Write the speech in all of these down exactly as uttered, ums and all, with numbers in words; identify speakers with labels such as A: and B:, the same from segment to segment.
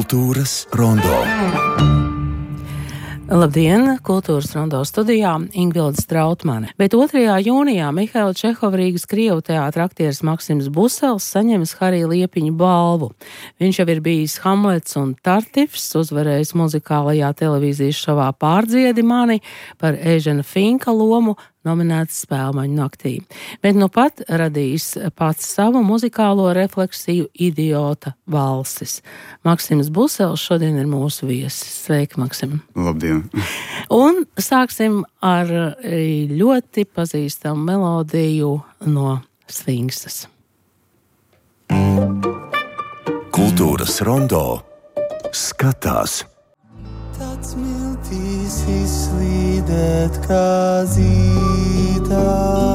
A: Kultūras rondo.
B: Labdien! Kultūras rondo studijā Ingvilde Strautmane. Bet otrajā jūnijā Mihaila Čehova Rīgas Krievu teātra aktieris Maksims Busels saņems Harija Liepiņa balvu. Viņš jau ir bijis Hamlets un Tartifs, uzvarējis muzikālajā televīzijas šovā Pārdziedi mani par Ežena Finka lomu, nominēts Spēlmaņu naktī. Bet nu pat radījis pats savu muzikālo refleksiju Idiota valsis. Maksims Busels šodien ir mūsu viesis. Sveiki, Maksim!
C: Labdien!
B: Un sāksim ar ļoti pazīstamu melodiju no Sfinksas.
A: Kultūras rondo skatās.
D: Tāds miltīs izslīdēt kā zītā.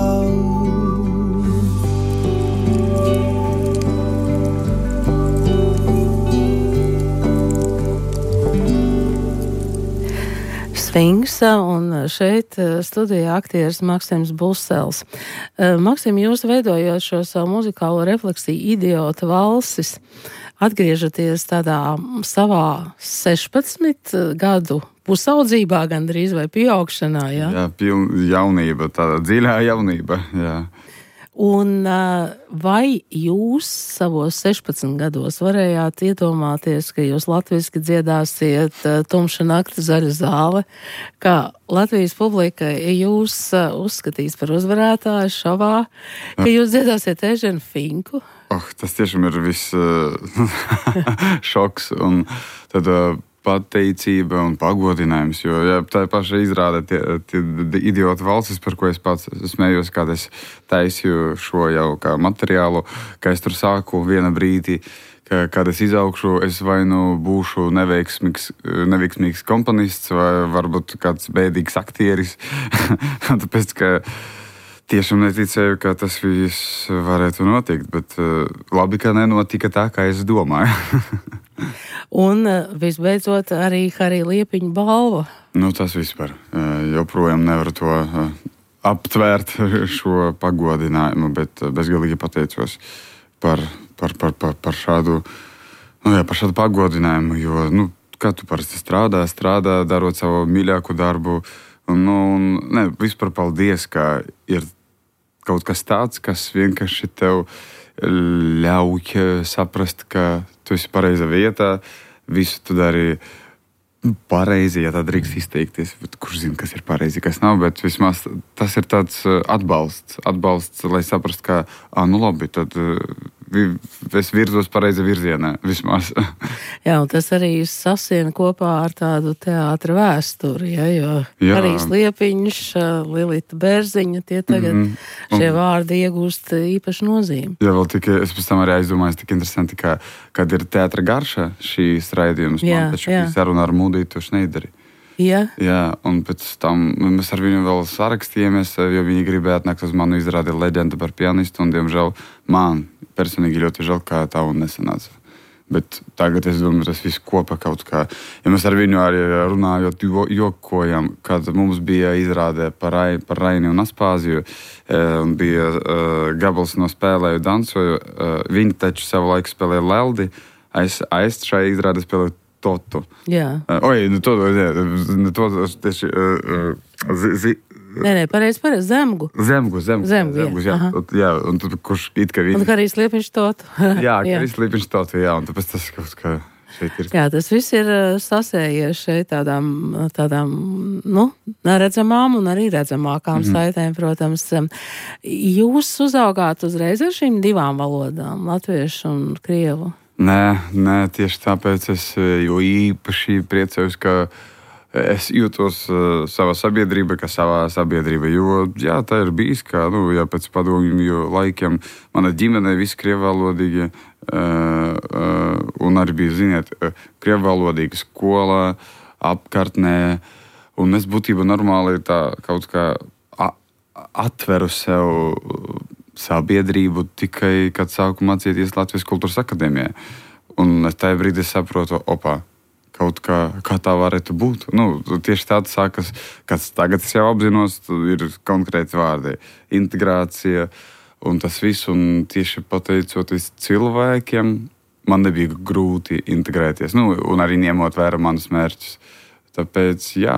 B: Sfinksa, un šeit studijā aktieris Maksims Busels. Maksim, jūs veidojot šo savu muzikālo refleksiju Idiota valsis, atgriežaties tādā savā sešpadsmit gadu pusaudzībā gandrīz vai pieaugšanā, jā?
C: Jā, piln, jaunība, tāda dziļā jaunība, jā.
B: Un vai jūs savos sešpadsmit gados varējāt iedomāties, ka jūs latviski dziedāsiet Tumša nakta zaļa zāle, ka Latvijas publika jūs uzskatīs par uzvarētāju šovā, ka jūs dziedāsiet Eženu Finku?
C: Oh, tas tiešām ir viss šoks un tad pateicība un pagodinājums, jo jā, tā paša izrāda tie, tie Idiota valstis, par ko es pats smējos, kad es taisīju šo jau kā materiālu, ka es tur sāku viena brīdī, ka, kad es izaugšu, es vai nu būšu neveiksmīgs, neveiksmīgs komponists vai varbūt kāds bēdīgs aktieris. Tāpēc, ka tiešām neticēju, ka tas viss varētu notikt, bet labi, ka nenotika tā, kā es domāju.
B: Un visbeidzot arī Harija Liepiņa balva.
C: Nu, tas vispār. Joprojām nevaru to aptvērt šo pagodinājumu, bet bezgalīgi pateicos par, par, par, par, par, šādu, nu, jā, par šādu pagodinājumu, jo, nu, kā tu parasti strādā, strādā, darot savu mīļāko darbu, un, nu, ne, vispār paldies, ka ir kaut kas tāds, kas vienkārši tev ļauj saprast, ka tu esi pareizā vietā, visu tu dari pareizi, ja tā drīkst izteikties, bet kurš zina, kas ir pareizi, kas nav, bet vismaz tas ir tāds atbalsts, atbalsts, lai saprast, ka, ā, nu labi, tad es virzos pareizi virzienā, vismaz.
B: Jā, un tas arī sasien kopā ar tādu teātra vēsturi, ja, jo
C: Jā.
B: Harijs Liepiņš, Lilita Bērziņa, tie tagad mm-hmm. šie vārdi iegūst īpaši nozīmi.
C: Jā, vēl tikai, es pēc tam arī aizdomājos, tik interesanti, ka, kad ir teātra garša šīs raidījums, jā, man taču saruna ar Mūdītu Šneideri.
B: Jā.
C: Jā, un pēc tam mēs ar viņu vēl sarakstījāmies, jo viņi gribēja atnākt uz manu izrādi Leģenda par pianistu, un, diemžēl, man personīgi ļoti žēl, kā tā un nesanāca. Bet tagad es domāju, tas viss kopā kaut kā. Ja mēs ar viņu arī runājot, jokojam, kad mums bija izrāde par, Rai, par Raini un Aspāziju, un bija uh, gabals no Spēlēju dansoju, uh, viņi taču savu laiku spēlēja Leldi, aiz, aiz šai izrāde spēlēja Totu.
B: Jā.
C: Uh, oi, nu to, ne, to tieši... Uh, uh, zi, zi,
B: Nē, nē, pareizi, pareizi, Zemgu.
C: Zemgu, Zemgu.
B: Zemgu,
C: zemgus, jā. Jā, jā, un tad, kurš it kā viņi...
B: Un Harijs Liepiņš Totu.
C: jā, Harijs Liepiņš Totu, jā, un tāpēc tas kaut kā šeit ir.
B: Jā, tas viss ir sasējies šeit tādām, tādām, nu, neredzamām un arī redzamākām mm-hmm. saitēm, protams. Jūs uzaugāt uzreiz ar šīm divām valodām, latviešu un krievu?
C: Nē, nē, tieši tāpēc es jo īpaši priecājos, ka es jūtos uh, savā sabiedrībā, kā savā sabiedrība, jo, jā, tā ir bijis, kā, nu, jā, pēc padomju laikiem mana ģimene visi krievvalodīgi, uh, uh, un arī bija, ziniet, uh, krievvalodīgi skolā, apkārtnē, un es būtībā normāli tā kaut kā a- atveru sev sabiedrību tikai, kad sāku mācīties Latvijas kultūras akadēmijā. Un es tajā brīdī saprotu, opā, kaut kā, kā tā varētu būt. Nu, tieši tāds sākas, kas tagad es jau apzinos, ir konkrēti vārdi. Integrācija un tas viss, un tieši pateicoties cilvēkiem, man nebija grūti integrēties, nu, un arī ņemot vērā manus mērķus. Tāpēc, jā,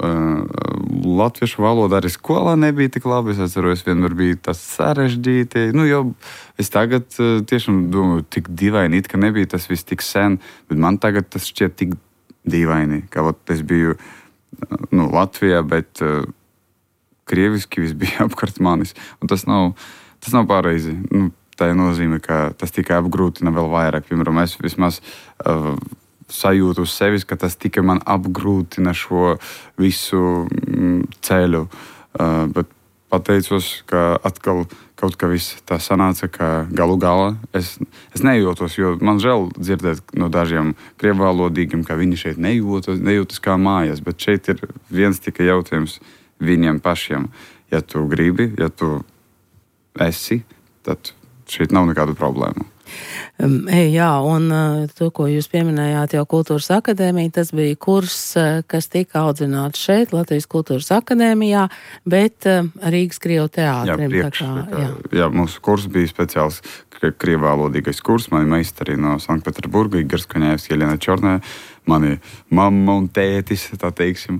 C: latviešu valoda arī skolā nebija tik labi. Es atceros, vienmēr bija tas sarežģīti. Nu, jo es tagad tiešām domāju, tik dīvaini, it ka nebija tas viss tik sen, bet man tagad tas šķiet tik dīvaini, ka ot, es biju nu, Latvijā, bet uh, krieviski viss bija apkārt manis. Un tas nav, tas nav pareizi. Nu, tā nozīmē, ka tas tikai apgrūtina vēl vairāk. Piemēram, es vismaz uh, sajūtu uz sevis, ka tas tikai man apgrūtina šo visu mm, ceļu. Uh, bet pateicos, ka atkal kaut kā viss tā sanāca, ka galu galā es, es nejūtos, jo man žēl dzirdēt no dažiem krievvalodīgiem, ka viņi šeit nejūtas, nejūtas kā mājās, bet šeit ir viens tikai jautājums viņiem pašiem. Ja tu gribi, ja tu esi, tad šeit nav nekādu problēmu.
B: Um, jā, un uh, to, ko jūs pieminējāt jau Kultūras akadēmija, tas bija kurs, uh, kas tika audzināts šeit, Latvijas Kultūras akadēmijā, bet uh, Rīgas Krievu teātrim.
C: Jā, priekš, tā kā, jā. jā, mūsu kurs bija speciāls krievvalodīgais kurs, mani meistari no Sanktpēterburga, Igors Koņēvs, Jelena Čornē, mani mamma un tētis, tā teiksim,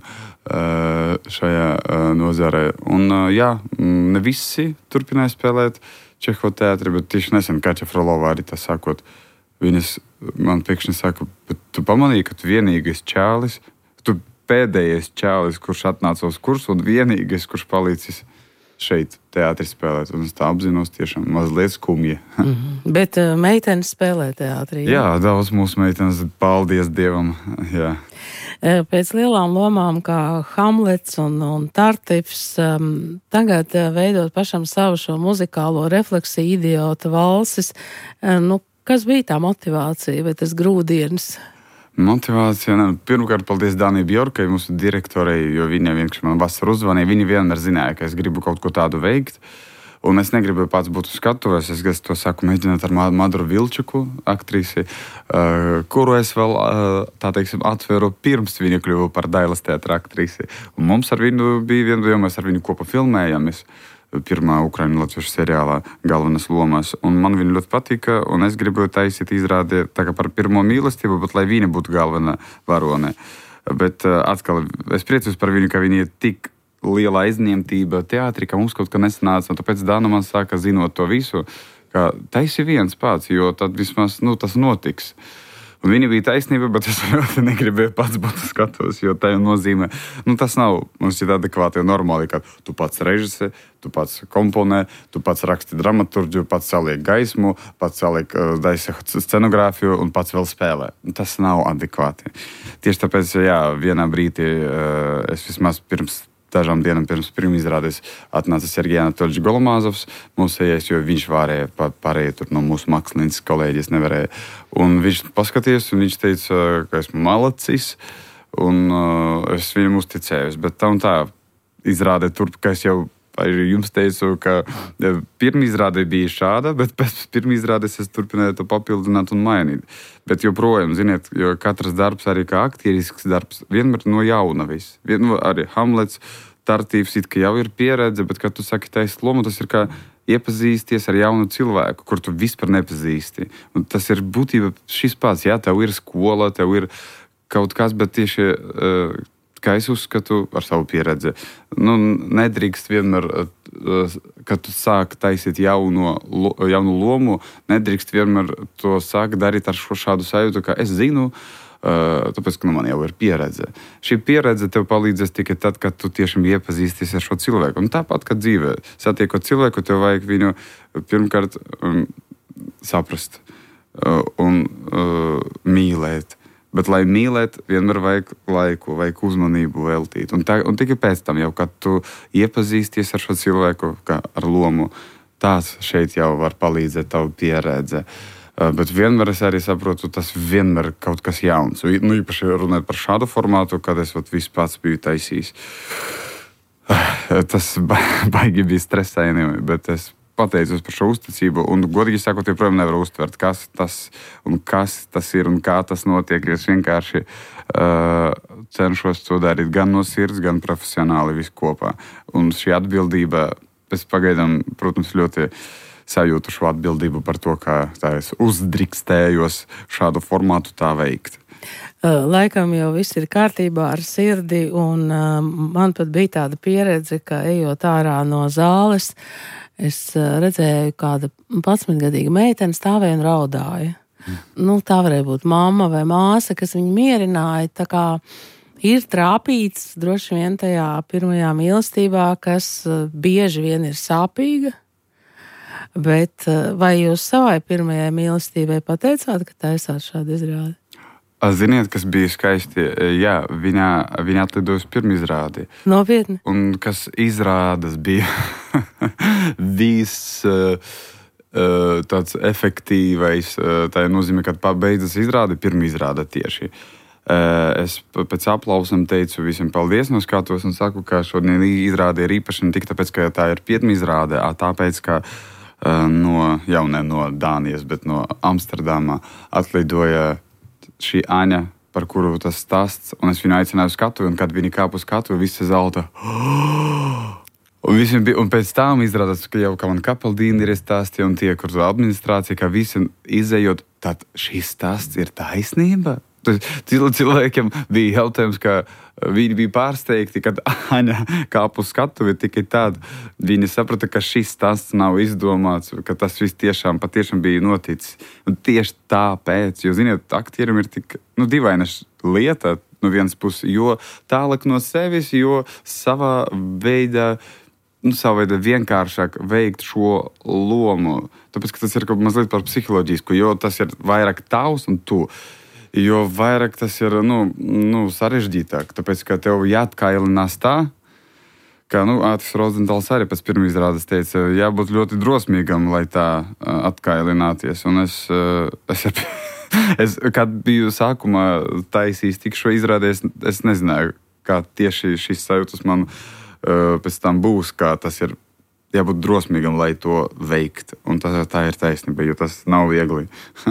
C: uh, šajā uh, nozarē. Un uh, jā, ne visi turpināja spēlēt Čehovu teātri, bet tieši nesen Kača Frolova arī tā sākot, viņas man pēkšņi saka, bet tu pamanīji, ka tu vienīgais čālis, tu pēdējais čālis, kurš atnāca uz kursu un vienīgais, kurš palīdzis šeit teātri spēlēt. Un es tā apzinos tiešām mazliet skumja.
B: Mm-hmm. Bet uh, meitenes spēlē teātrī?
C: Jā, jā daudz mūsu meitenes, paldies Dievam, jā.
B: Pēc lielām lomām kā Hamlets un, un Tartifs, um, tagad uh, veidot pašam savu šo muzikālo refleksiju, idiota valsis. Uh, nu, kas bija tā motivācija vai tas grūdienis?
C: Motivācija, ne, pirmkārt, paldies Dānijai Bjorkai, mūsu direktorei, jo viņa vienkārši man vasar uzvanīja. Viņa vienmēr zināja, ka es gribu kaut ko tādu veikt. Un es negribu pats būt uz skatuves, es to saku mēģināt ar Madru Vilčuku, aktrisi, uh, kuru es vēl, uh, tā teiksim, atveru pirms viņa kļuva par Dailas teātra aktrisi. Un mums ar viņu bija viena, jo mēs ar viņu kopā filmējamies pirmā Ukraiņu latviešu seriālā galvenas lomas. Un man viņa ļoti patika, un es gribu taisīt izrādi tā kā par pirmo mīlestību, bet lai viņa būtu galvenā varone. Bet uh, atkal, es priecājos par viņu, ka viņa ir tik liela aizņemtība teātrī, ka mums kaut kā nesanāca. Un tāpēc Dāna man sāka, zinot to visu, ka taisi viens pats, jo tad vismaz nu, tas notiks. Un viņa bija taisnība, bet es ļoti negribēju pats būt skatos, jo tā jau nozīmē, nu tas nav mums ir adekvāti un normāli, ka tu pats režisē, tu pats komponē, tu pats raksti dramaturģiju, pats saliek gaismu, pats saliek uh, daisa scenogrāfiju un pats vēl spēlē. Tas nav adekvāti. Tieši tāpēc, jā, vienā brīdī uh, es vismaz pirms dažām dienām pirms pirmizrādes atnāca Sergejs Anatoļs Golomāzovs, mūsējais, jo viņš varēja pārējie tur no mūsu mākslinieces kolēģis nevarēja. Un viņš paskatījās, un viņš teica, ka esmu malacis, un uh, es viņam uzticējos. Bet tā un tā izrāde tur, ka es jau arī jums teicu, ka pirmizrāde bija šāda, bet pēc pirmizrādes es turpināju to papildināt un mainīt. Bet joprojām, ziniet, jo katrs darbs, arī kā aktierisks darbs, vienmēr no jauna viss. Vien, arī Hamlets, Tartīvs, it kā jau ir pieredze, bet, kad tu saki taisīt lomu, tas ir kā iepazīsties ar jaunu cilvēku, kur tu vispār nepazīsti. Un tas ir būtība šis pats, jā, tev ir skola, tev ir kaut kas, bet tieši... Uh, kā es uzskatu ar savu pieredzi, nu, nedrīkst vienmēr, kad tu sāk taisīt jauno, jaunu lomu, nedrīkst vienmēr to sāk darīt ar šo šādu sajūtu, ka es zinu, tāpēc, ka nu, man jau ir pieredze. Šī pieredze tev palīdzēs tikai tad, kad tu tiešām iepazīsties ar šo cilvēku. Un tāpat, kad dzīvē, satiekot cilvēku, tev vajag viņu pirmkārt um, saprast uh, un uh, mīlēt. Bet, lai mīlēt, vienmēr vajag laiku, vajag uzmanību veltīt. Un, tā, un tikai pēc tam jau, kad tu iepazīsties ar šo cilvēku, kā ar lomu, tās šeit jau var palīdzēt tavu pieredze. Uh, bet vienmēr es arī saprotu, tas vienmēr kaut kas jauns. Nu, īpaši runāt par šādu formātu, kad es vat, viss pats biju taisījis. Uh, tas ba- baigi bija stresaini, bet es pateicos par šo uzticību, un godīgi sakot, joprojām nevaru uztvert, kas tas un kas tas ir un kā tas notiek. Es vienkārši uh, cenšos to darīt gan no sirds, gan profesionāli visu kopā. Un šī atbildība, pēc pagaidām, protams, ļoti sajūtu šo atbildību par to, kā tā es uzdrikstējos šādu formātu tā veikt.
B: Laikam jau viss ir kārtībā ar sirdi, un man pat bija tāda pieredze, ka ejot ārā no zāles, es redzēju, kāda padsmitgadīga meitene stāvēja un raudāja. Mm. Nu, tā varēja būt mamma vai māsa, kas viņu mierināja, tā kā ir trāpīts droši vien tajā pirmajā mīlestībā, kas bieži vien ir sāpīga, bet vai jūs savai pirmajai mīlestībai pateicāt, ka taisāt šādu izrādi?
C: Ziniet, kas bija skaisti? Jā, viņa, viņa atlidoja uz pirmu izrādi.
B: Nopietni.
C: Un kas izrādas bija viss uh, uh, tāds efektīvais. Uh, tā nozīmē, kad pabeidzas izrāde, pirma izrāda tieši. Uh, es pēc aplausam teicu visiem paldies no skatos un saku, ka šodien izrāde ir īpaši ne tik tāpēc, ka tā ir pirma izrāde, tāpēc, ka uh, no, jau ne no Dānijas, bet no Amsterdamā atlidoja šī Aņa, par kuru tas stāsts, un es viņu aicināju uz skatuvi, un kad viņi kāpa uz skatuvi, visi zelta. Un, bija, un pēc tam izrādās, ka jau kā man kapaldīni ir stāsti, un tie, kur administrācija, ka visi izējot, tad šis stāsts ir taisnība? Cilvēkiem bija jautājums, ka viņi bija pārsteigti, kad Aņa kāpa uz skatuvi tikai tad. Viņi saprata, ka šis stāsts nav izdomāts, ka tas viss tiešām, patiešām bija noticis. Un tieši tāpēc, jo, ziniet, aktierim ir tik nu, dīvaina lieta no vienas puses, jo tālāk no sevis, jo savā veidā, nu, savā veidā vienkāršāk veikt šo lomu. Tāpēc, ka tas ir kaut mazliet par psiholoģisku, jo tas ir vairāk tavs un tu. Jo vairāk tas ir nu, nu, sarežģītāk, tāpēc, ka tev jāatkailinās tā, ka nu, Ātis Rozentāls arī pēc pirmā izrādes teica, jābūt ļoti drosmīgam, lai tā atkailināties. Un es, es, es kad biju sākumā taisījis tik šo izrādi, es, es nezināju, kā tieši šis sajūtas man pēc tam būs, kā tas ir. Jābūt drosmīgam, lai to veikt. Un tā, tā ir taisnība, jo tas nav viegli.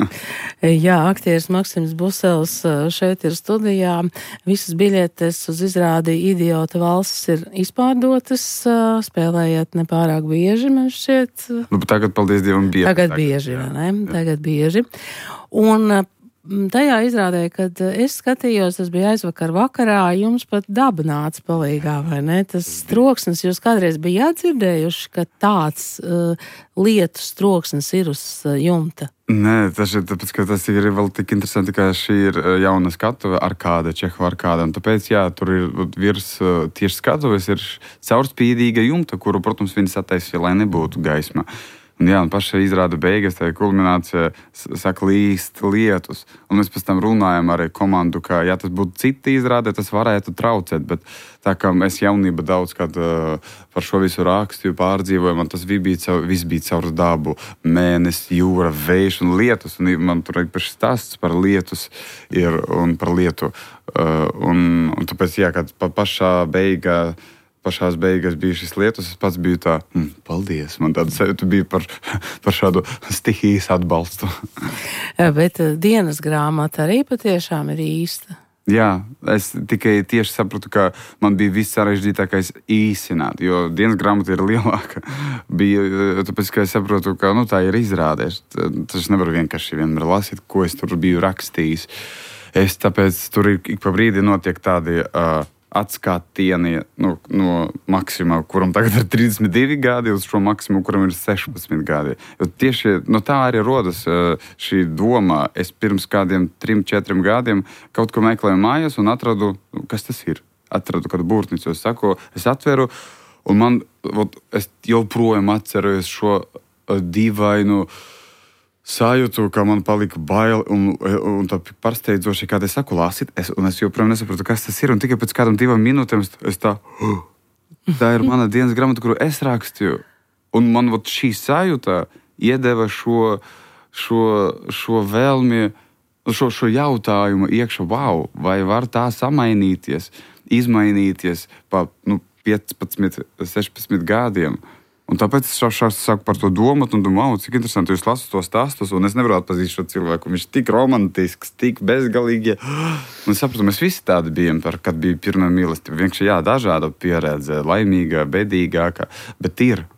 B: Jā, aktieris Maksims Busels šeit ir studijā. Visas biļetes uz izrādi Idiota valsts ir izpārdotas. Spēlējiet nepārāk bieži, man šķiet.
C: Nu, tagad, paldies Dievam, bieži.
B: Tagad bieži, vai ne? Tagad bieži. Un tajā izrādē, kad es skatījos, tas bija aizvakar vakarā, jums pat daba nāca palīgā, vai ne? Tas troksnis, jūs kādreiz bijāt dzirdējuši, ka tāds uh, lietu troksnis ir uz uh, jumta?
C: Nē, tas ir tāpēc, ka tas ir vēl tik interesanti, ka šī ir jauna skatuve arkāde, Čehova arkāde, un tāpēc, jā, tur ir virs tieši skatuves ir caurspīdīga jumta, kuru, protams, viņi sataisīja, lai nebūtu gaisma. Un jā, un paša izrāda beigas, tā kulminācija saka līst lietus. Un mēs pēc tam runājam ar komandu, ka, ja tas būtu cita izrāde, tas varētu traucēt, bet tā kā mēs jaunība daudz, kad uh, par šo visu rakstīju pārdzīvojam, man tas bija caur, viss bija caur dabu, mēnesi, jūra, vējš un lietus, un man tur ir paši stāsts par lietus ir, un par lietu. Uh, un, un tāpēc, jā, kad pa pašā beigā, pašās beigas bija šis lietus, es pats biju tā, mm, paldies, man tāda sajūta bija par, par šādu stihijas atbalstu.
B: Bet dienas grāmata arī patiešām ir īsta.
C: Jā, es tikai tieši sapratu, ka man bija viss sarežģītākais īsināt, jo dienas grāmata ir lielāka. Bija, tāpēc, ka es saprotu, ka nu, tā ir izrādēs. Tas nevaru vienkārši vienmēr lasīt, ko es tur biju rakstījis. Es tāpēc tur ik pa brīdi notiek tādi Uh, atskātieni nu, no Maksima, kuram tagad ir trīsdesmit divi gadi, uz šo Maksimu, kuram ir sešpadsmit gadi. Jo tieši no tā arī rodas šī doma. Es pirms kādiem trim, četriem gadiem kaut ko meklēju mājās un atradu, kas tas ir. Atradu kādu burtnicu. Es saku, es atveru, un man, ot, es joprojām atceros šo dīvainu sajūtu, ka man palika bail un, un tā pārsteidzoši, kad es saku lasīt, es, un es joprojām nesapratu, kas tas ir, un tikai pēc kādam divām minūtēm es tā, uh, tā ir mana dienas grāmata, kuru es rakstīju, un man ot, šī sajūta iedeva šo, šo, šo vēlmi, šo, šo jautājumu iekšā, wow, vai var tā samainīties, izmainīties pa nu, piecpadsmit, sešpadsmit gadiem. Un tāpēc es šā saku par to domāt un domāju, cik interesanti jūs lasat tos stāstus, un es nevaru atpazīt šo cilvēku. Viņš tik romantisks, tik bezgalīgi. Un es sapratu, mēs visi tādi bijām, par, kad bija pirmā mīlestība. Vienkārši jā, dažāda pieredze, laimīga, bedīgāka, bet ir.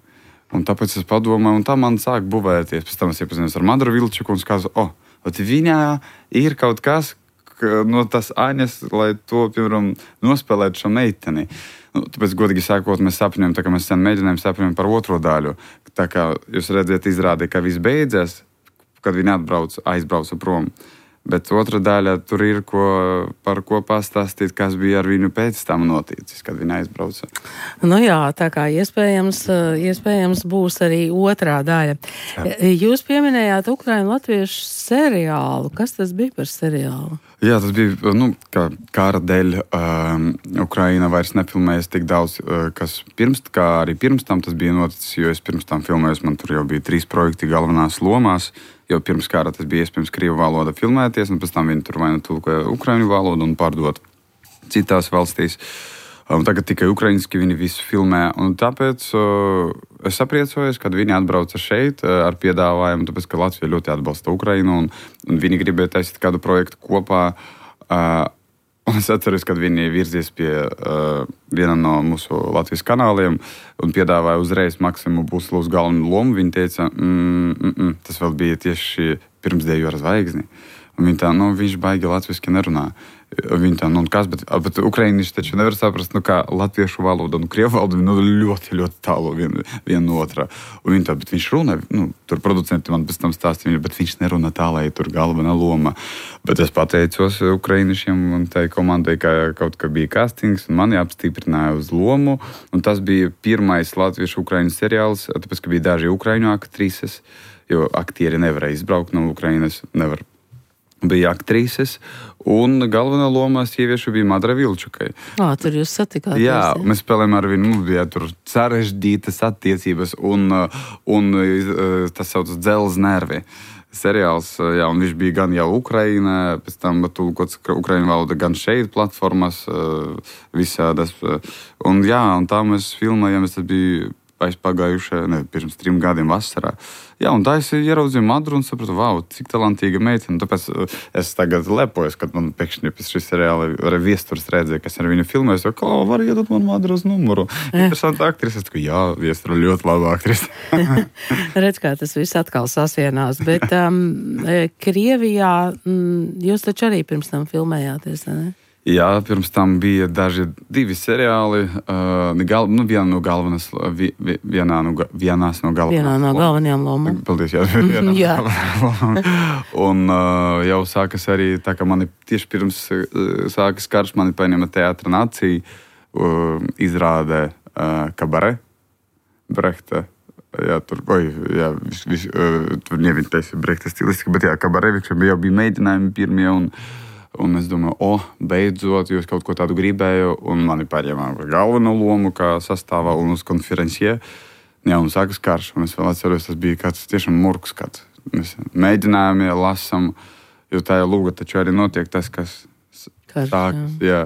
C: Un tāpēc es padomāju, un tā man sāk buvēties. Pēc tam es iepazinos ar Madru Vilčuku un skatos, o, oh, viņā ir kaut kas no tas Aņas, lai to, piemēram, nospēlētu šo meiteni. Nu, tāpēc, godīgi sākot, mēs sapņojam, tā kā mēs sen mēģinājām sapņojam par otro daļu. Tā kā jūs redzat, izrādīja, ka viss beidzās, kad viņi atbrauc, aizbrauca prom. Bet otra daļa tur ir, ko, par ko pastāstīt, kas bija ar viņu pēc tam noticis, kad viņa aizbrauca.
B: Nu jā, tā kā iespējams, iespējams būs arī otrā daļa. Jā. Jūs pieminējāt Ukrainu latviešu seriālu. Kas tas bija par seriālu?
C: Jā, tas bija, nu, kā kara dēļ um, Ukraina vairs nefilmējas tik daudz, uh, kas pirms, kā arī pirms tam tas bija noticis, jo es pirms tam filmējos, man tur jau bija trīs projekti galvenās lomās, jo pirms kara tas bija iespējams krievu valoda filmēties, un pēc tam viņi tur vai nu tulkoja ukraiņu valodu un pārdot citās valstīs. Un tagad tikai ukraiņiski viņi visu filmē, un tāpēc uh, es sapriecojos, kad viņi atbrauca šeit uh, ar piedāvājumu, tāpēc, ka Latvija ļoti atbalsta Ukrainu, un, un viņi gribēja taisīt kādu projektu kopā. Uh, un es atceros, kad viņi virzies pie uh, viena no mūsu Latvijas kanāliem un piedāvāja uzreiz Maksimu Buslovs galvenu lomu. Viņi teica, mm, mm, mm, tas vēl bija tieši pirms Deju ar zvaigzni. Un viņi tā, nu, viņš baigi latviski nerunā. Viņi tā, nu, kas, bet, bet ukrainieši taču nevar saprast, nu, kā latviešu valoda un krievu valoda, nu, ļoti, ļoti tālu vien, viena no otrā. Un viņi tā, bet viņš runā, nu, tur producenti man pēc tam stāstīja, bet viņš nerunā tā, lai tur galvenā loma. Bet es pateicos ukrainiešiem un tai komandai, ka kaut kā bija castings, un mani apstiprināja uz lomu, un tas bija pirmais latviešu ukraiņu seriāls, tāpēc, ka bija daži ukraiņu aktrises, jo aktieri nevarēja izbraukt no Ukrainas, nevar. Bija aktrises, un galvenā lomā sieviešu bija Madra Vilčukai.
B: Ā, tur jūs satikāties.
C: Jā, jā, mēs spēlējām ar viņu, nu, bija tur sarežģītas attiecības, un, un tas saucas Dzelzs nervi seriāls, jā, un viņš bija gan jau Ukraina, pēc tam tulkots ukraiņu valoda, gan šeit platformas, visādas. Un jā, un tā mēs filmējām, tas bija aizpagājušajā, ne, pirms trim gadiem vasarā. Jā, un tā es ieraudzīju Madru un sapratu, vau, cik talantīga meitene. Tāpēc es tagad lepojos, kad man pēkšņi pēc šī seriāla arī viesturs redzēja, kas ar viņu filmēs, jo, kā, var iedot man Madru uz numuru. Interesanta aktrise. Es tikai, jā, viestura ļoti laba aktrise.
B: Redz, kā tas viss atkal sasienās. Bet um, Krievijā mm, jūs taču arī pirms tam filmējāties, ne?
C: Jā, pirms tam bija daži divi seriāli. Uh, gal, nu, viena no galvenas, vi, vi, vienā no, vienās no galvenās.
B: Vienā no galvenajām lomām.
C: Paldies, jā. Vienā
B: jā.
C: no un uh, jau sākas arī, tā kā mani tieši pirms uh, sākas karš, mani paņēma Teātra Nācija, uh, izrādē uh, Kabare, Brehta. Jā, tur, oi, jā, vis, vis, uh, tur neviņ taisa Brehta stilistika, bet jā, Kabare, jau bija mēģinājumi pirmie un Un es domāju, o, oh, beidzot, jūs kaut ko tādu gribēju, un mani paņēmā galveno lomu, kā sastāvā un uz konferencie. Jā, un sākas karš, un es vēl atceros, tas bija kāds tiešām murgs skats. Mēs mēģinājām, ja lasam, jo tā jau lūga taču arī notiek tas, kas
B: karš,
C: sākas. Jā.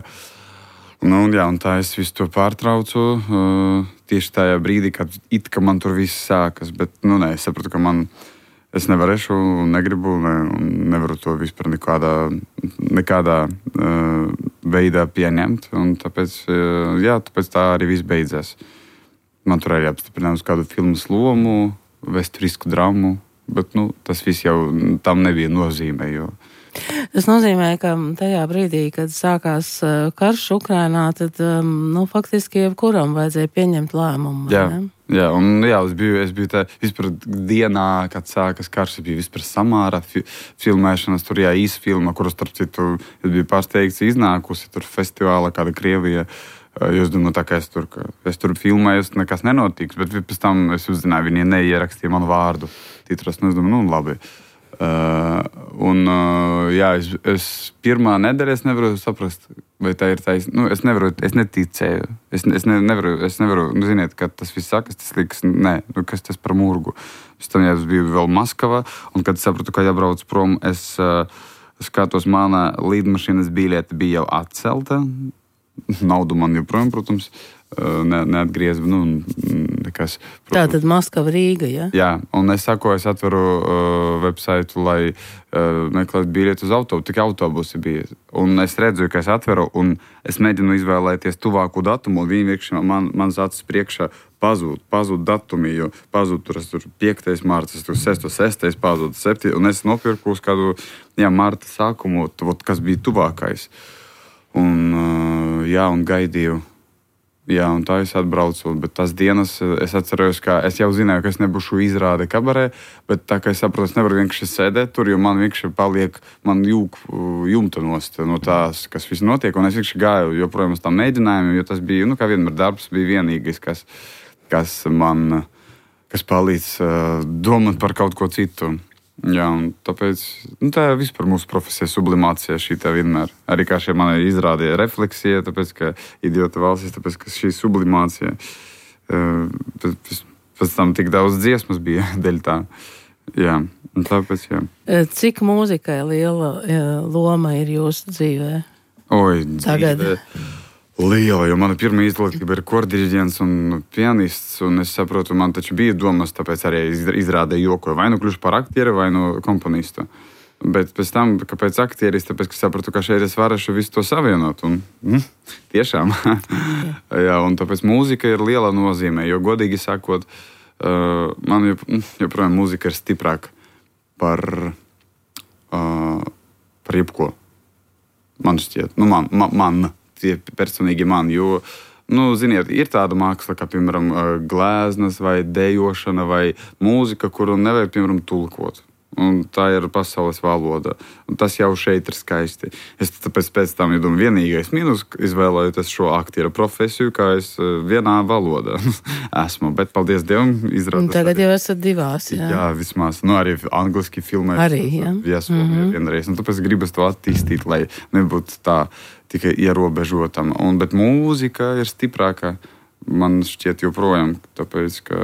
C: Nu, jā, un tā es visu to pārtraucu uh, tieši tajā brīdī, kad it kā man tur viss sākas, bet, nu, nē, es sapratu, ka man... Es nevarēšu, negribu, ne, nevaru to vispār nekādā, nekādā uh, veidā pieņemt. Un tāpēc, uh, jā, tāpēc tā arī viss beidzās. Man tur arī apstiprinājums uz kādu filmas lomu, vēsturisku drāmu, bet nu, tas viss jau tam nebija nozīme. Jo...
B: Tas nozīmē, ka tajā brīdī, kad sākās karš Ukrainā, tad um, nu, faktiski jebkuram vajadzēja pieņemt lēmumu.
C: Jā. Ne? Jā, un jā, es biju, es biju tā, vispār dienā, kad sākas karš, es biju vispār Samārā fi, filmēšanas, tur jā, īsa filma, kuras, starp citu, es biju pārsteigts iznākusi, tur festivāla kāda Krievija, jo es domāju, tā kā es tur, ka es tur filmējos, nekas nenotiks, bet pēc tam es uzzināju, viņi neierakstīja manu vārdu titros, un es domāju, nu, labi. Uh, un, uh, jā, es, es pirmā nedēļa es nevaru saprast, vai tā ir taisnība. Nu, es nevaru, es neticēju. Es, es ne, nevaru, es nevaru, nu, ziniet, kad tas viss sākas, tas liekas, nē, nu, kas tas par murgu. Es tam, jā, es biju vēl Maskavā, un kad sapratu, ka jābrauc prom, es uh, skatos, mana līdmašīnas biļete bija jau atcelta. naudu man joprojām, protams, ne, neatgriez, nu, nekas. Protams.
B: Tā tad Maskava, Rīga, ja?
C: Jā, un es saku, es atveru uh, websaitu, lai uh, meklētu biļeti uz autobusu, tik autobusi bija. Un es redzu, ka es atveru, un es mēģinu izvēlēties tuvāku datumu, un viņi vienkārši man, mans acis priekšā pazūd, pazūd datumi, jo pazūd tur, tur piektais mārts, tur sestais, sestais pazūd, septītais, un es nopirku uz kādu, jā, mārta sākumu, kas bija tuvākais. Un, uh, jā, un gaidīju. Jā, un tā es atbraucu, bet tās dienas es atceros, ka es jau zināju, ka es nebūšu izrāde kabarē, bet tā kā es saprotu, es nevaru vienkārši sēdēt tur, jo man vienkārši paliek, man jūk jumta nost no tās, kas viss notiek, un es vienkārši gāju joprojām uz tām mēģinājumiem, jo tas bija, nu, kā vienmēr darbs bija vienīgais, kas, kas man, kas palīdz uh, domāt par kaut ko citu. Jā, un tāpēc, nu, tā ir vispār mūsu profesija sublimācija šī tā vienmēr. Arī kā šie mani izrādīja refleksija, tāpēc, ka idiota valstis, tāpēc, ka šī sublimācija, pēc, pēc tam tik daudz dziesmas bija dēļ tā. Jā, un tāpēc, jā.
B: Cik mūzikai liela loma ir jūsu dzīvē?
C: Oi,
B: tagad?
C: Dzīvē. Liela, jo mana pirmā izglītība ir kordiriģents un pianists, un es saprotu, man taču bija domas, tāpēc arī izrādīju jokoju, vai nu kļušu par aktieri, vai nu komponistu. Bet pēc tam, kāpēc aktieris, tāpēc, ka sapratu, ka šeit es varēšu visu to savienot, un mm, tiešām. Jā, un tāpēc mūzika ir liela nozīme, jo godīgi sakot, uh, man jop, joprojām mūzika ir stiprāka par, uh, par jebko. Man šķiet, nu man, man, man. Personīgi man, jo, nu, ziniet, ir tāda māksla, kā, piemēram, glēznas vai dejošana vai mūzika, kuru nevajag, piemēram, tulkot. Un tā ir pasaules valoda. Un tas jau šeit ir skaisti. Es tāpēc pēc tam, ja domāju, vienīgais minus izvēlējoties šo aktieru profesiju, kā es vienā valodā esmu. Bet, paldies Dievam, izrādās. Un
B: tagad
C: arī,
B: jau esat divās, jā? Jā,
C: vismaz. Nu, arī angliski filmē.
B: Arī, jā.
C: Viesoļi mm-hmm. vienreiz. Un tāpēc gribas to attīstīt, lai nebūtu tā tikai ierobežotam. Un, bet mūzika ir stiprāka, man šķiet joprojām, tāpēc, ka,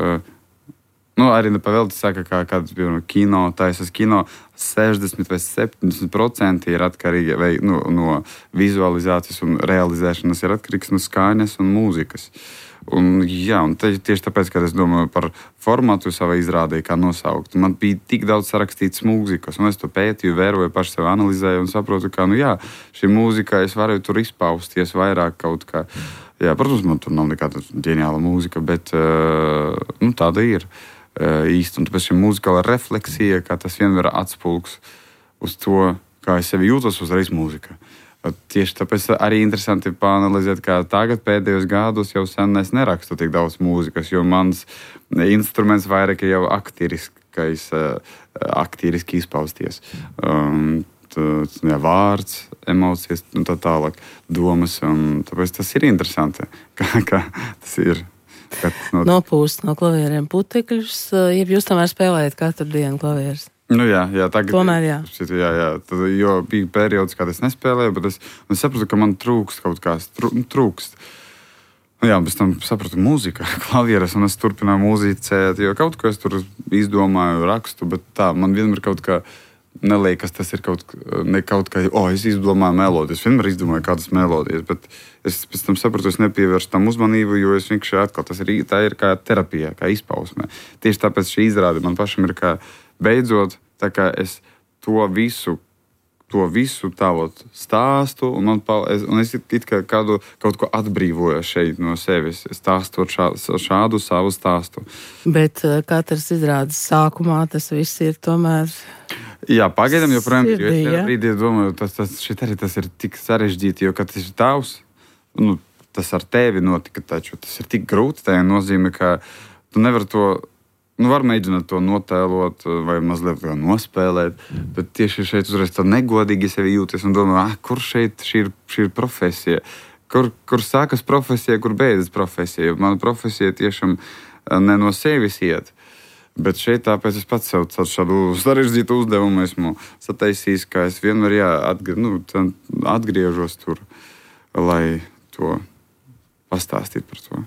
C: nu, arī nepavēlti saka, kā kāds, piemēram, kino, taisas kino, sešdesmit vai septiņdesmit procenti ir atkarīgi vai, nu, no vizualizācijas un realizēšanas ir atkarīgs no skaņas un mūzikas. Un, jā, un te, tieši tāpēc, kad es domāju par formātu savai izrādē, kā nosaukt, man bija tik daudz sarakstīts mūzikas, un es to pētīju, vēroju, paši sev analizēju un saprotu, ka, nu jā, šī mūzika, es varēju tur izpausties vairāk kaut kā. Jā, protams, man tur nav nekāda ģeniāla mūzika, bet, uh, nu, tāda ir uh, īsti. Un tāpēc šī mūzikāla refleksija, kā tas vienmēr atspulgs uz to, kā es sevi jūtos, uzreiz mūzika. Tieši tāpēc arī interesanti pāanalizēt, kā tagad pēdējos gados jau sen es nerakstu tik daudz mūzikas, jo mans instruments vairāk jau aktieriskais, aktieriski izpausties. Um, tā, jā, vārds, emocijas un tā tālāk, domas, un tāpēc tas ir interesanti, kā, kā tas ir. No...
B: Nopūst no klavieriem putekļus, ja jūs tomēr spēlējat katru dienu klavierus?
C: Nu jā, jā, tagad,
B: tomēr jā.
C: jā, jā tad, jo bija periods, kad es nespēlēju, bet es, es sapratu, ka man trūkst kaut kāds, trū, trūkst. Nu jā, bez tam sapratu mūzika, klavieres, un es turpināju mūzicēt, jo kaut ko es tur izdomāju, rakstu, bet tā, man vienmēr kaut kā neliekas, tas ir kaut, ne kaut kā, o, es izdomāju melodijas, vienmēr izdomāju kādas melodijas, bet es pēc tam sapratu, es nepievēršu tam uzmanību, jo es vienkārši atkal, tas ir, tā ir kā terapija, kā izpausme. Tieši tāpēc šī izrāde man pašam ir kā beidzot, tā kā es to visu, to visu tāvot stāstu, un, man, es, un es it kā kādu, kaut ko atbrīvoju šeit no sevis, stāstot šā, šādu savu stāstu.
B: Bet katrs izrādes sākumā tas viss ir tomēr...
C: Jā, pagaidām joprojām, jo es tajā brīdī domāju, tas, tas, šit arī tas ir tik sarežģīti, jo, kad tas ir tavs, nu, tas ar tevi notika taču, tas ir tik grūti, tā nozīme, ka tu nevar to... Nu, var mēģināt to notēlot vai mazliet nospēlēt, bet tieši šeit uzreiz tā negodīgi sevi jūties un domā, ah, kur šeit šī ir, šī ir profesija? Kur, kur sākas profesija, kur beidzas profesija? Mana profesija tiešām ne no sevis iet. Bet šeit tāpēc es pats sev šādu sarežģītu uzdevumu esmu sataisījis, ka es vienmēr jā, atgr- nu, atgriežos tur, lai to... pastāstīt par to.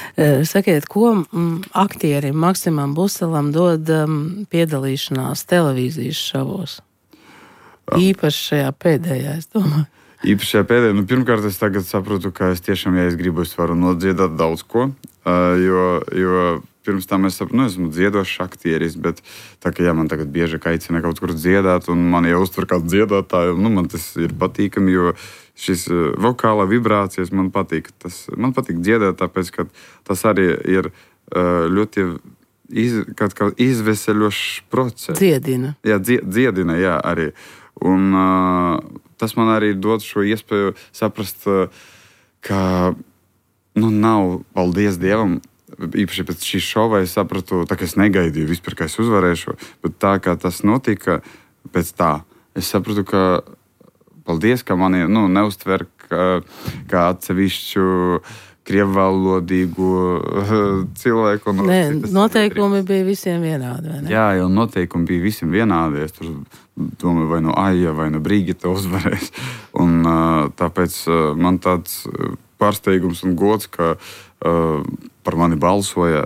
B: Sakiet, ko aktierim Maksimam Buselam dod um, piedalīšanās televīzijas šovos? Um. Īpaši šajā pēdējā, es domāju.
C: Īpaši šajā pēdējā, nu, pirmkārt, es tagad saprotu, ka es tiešām, ja es gribu, es varu nodziedāt daudz ko, uh, jo, jo pirms tam es saprotu, nu, esmu dziedošs aktieris, bet tā, ka, jā, man tagad bieži aicina kaut kur dziedāt, un man jau uztver kā dziedātāju, nu, man tas ir patīkami, jo šis uh, vokālā vibrācijas man patīk. Tas, man patīk dziedāt, tāpēc, ka tas arī ir uh, ļoti iz, kaut kā izveseļošs process.
B: Dziedina.
C: Jā, dzie, dziedina, jā, arī. Un uh, tas man arī dod šo iespēju saprast, uh, ka, nu, nav, paldies Dievam, īpaši pēc šīs šova es sapratu, tā kā es negaidīju vispār, ka es uzvarēšu, bet tā kā tas notika pēc tā, es sapratu, ka paldies, ka mani, nu, neuztver kā, kā atsevišķu krievvalodīgu cilvēku. No
B: Nē, noteikumi bija visiem vienādi, vai ne?
C: Jā, jau noteikumi bija visiem vienādi. Es tur domāju, vai no Aija, vai no Brigita uzvarēs. Un tāpēc man tāds pārsteigums un gods, ka par mani balsoja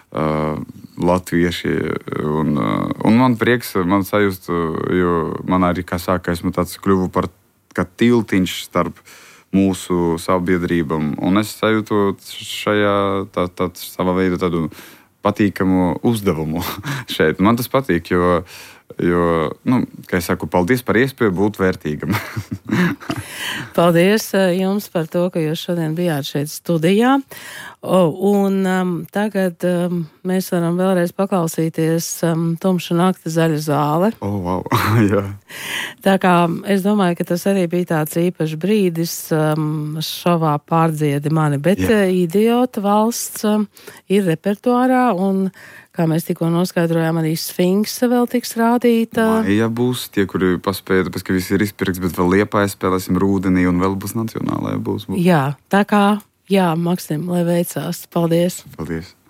C: latvieši. Un, un man prieks, man sajust, jo man arī, kā sāka, esmu tāds kļuvu par kā tiltiņš starp mūsu sabiedrībām. Un es sajūtu šajā tā, tā, savā veidā tādu patīkamu uzdevumu šeit. Man tas patīk, jo, jo nu, kā es saku, paldies par iespēju būt vērtīgam.
B: Paldies jums par to, ka jūs šodien bijāt šeit studijā. Un um, tagad um, mēs varam vēlreiz paklausīties um, Tumša nakti zaļa zāle.
C: Oh, wow. Jā.
B: Tā kā es domāju, ka tas arī bija tāds īpašs brīdis um, šovā pārdziedi mani, bet uh, Idiota valsts um, ir repertuārā un, kā mēs tikko noskaidrojām, arī Sfinksa vēl tiks rādīta.
C: Maija būs tie, kuri paspēja, tāpēc, ka visi ir izpirkts, bet vēl Liepājā spēlēsim Rūdenī un vēl būs nacionālajā būs. būs.
B: Jā, tā kā, jā, Maksim, lai veicās. Paldies.
C: Paldies.